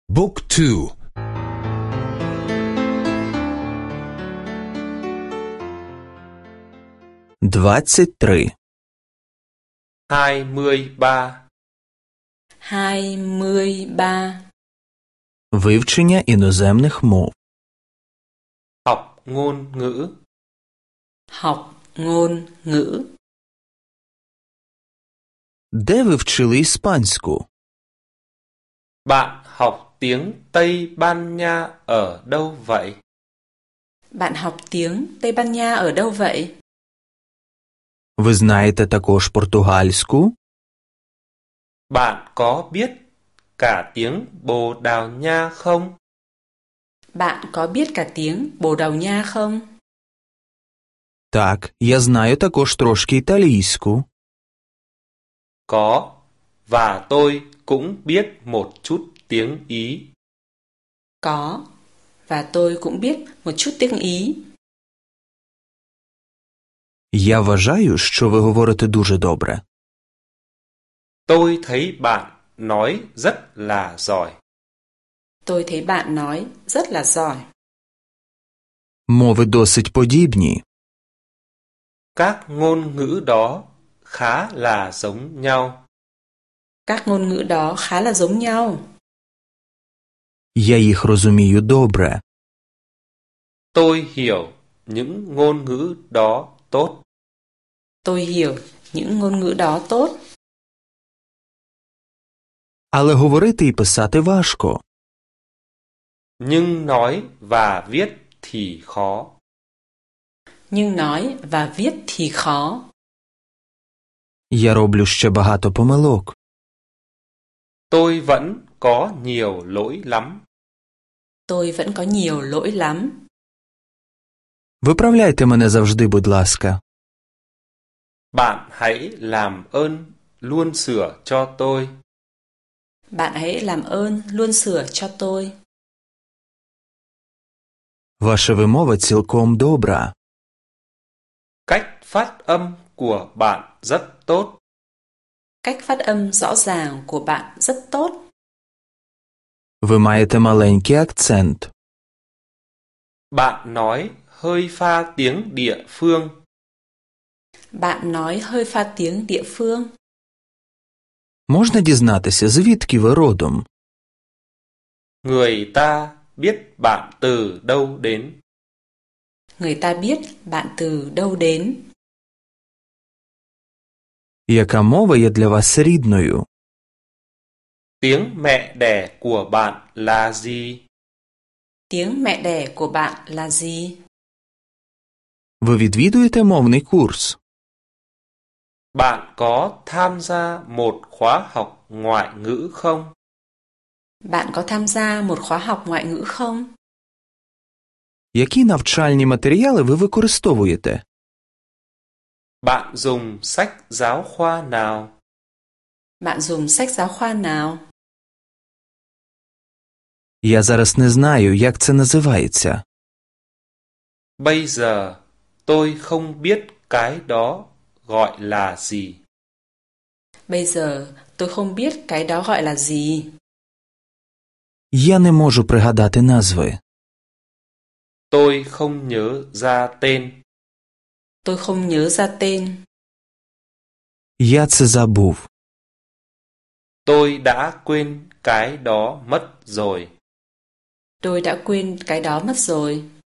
Book 2. 23. 23. 23. Вивчення іноземних мов. Học ngôn ngữ. Học ngôn ngữ. Де ви вчили іспанську? Bạn học tiếng Tây Ban Nha ở đâu vậy? Bạn học tiếng Tây Ban Nha ở đâu vậy? Ви знаєте також португальську? Bạn có biết cả tiếng Bồ Đào Nha không? Bạn có biết cả tiếng Bồ Đào Nha không? Так, я знаю також трошки італійську. Có, và tôi cũng biết một chút tiếng Ý. Có, và tôi cũng biết một chút tiếng Ý. Я вважаю, що ви говорите дуже добре. Tôi thấy bạn nói rất là giỏi. Tôi thấy bạn nói rất là giỏi. Мови досить подібні. Các ngôn ngữ đó khá là giống nhau. Các ngôn ngữ đó khá là giống nhau. Я їх розумію добре. Tôi hiểu những ngôn ngữ đó tốt. Tôi hiểu những ngôn ngữ đó tốt. Але говорити і писати важко. Nhưng nói và viết thì khó. Nhưng nói và viết thì khó. Я роблю ще багато помилок. Tôi vẫn có nhiều lỗi lắm. Tôi vẫn có nhiều lỗi lắm. Виправляйте мене завжди, будь ласка. Bạn hãy làm ơn luôn sửa cho tôi. Bạn hãy làm ơn luôn sửa cho tôi. Ваша вимова цілком добра. Cách phát âm của bạn rất tốt. Cách phát âm rõ ràng của bạn rất tốt. Ви маєте маленький акцент. Bạn nói hơi pha tiếng địa phương. Bạn nói hơi pha tiếng địa phương. Можна дізнатися, звідки ви родом? Người ta biết bạn từ đâu đến. Người ta biết bạn từ đâu đến. Яка мова є для вас рідною? Tiếng mẹ đẻ của bạn là gì? Tiếng mẹ đẻ của bạn là gì? Ви відвідуєте мовний курс? Bạn có tham gia một khóa học ngoại ngữ không? Bạn có tham gia một khóa học ngoại ngữ không? Які навчальні матеріали ви використовуєте? Bạn dùng sách giáo khoa nào? Bạn dùng sách giáo khoa nào? Я зараз не знаю, як це називається. Bây giờ tôi không biết cái đó gọi là gì. Bây giờ tôi không biết cái đó gọi là gì. Я не можу пригадати назви. Tôi không nhớ ra tên. Tôi không nhớ ra tên. Я це забув. Tôi đã quên cái đó mất rồi. Tôi đã quên cái đó mất rồi.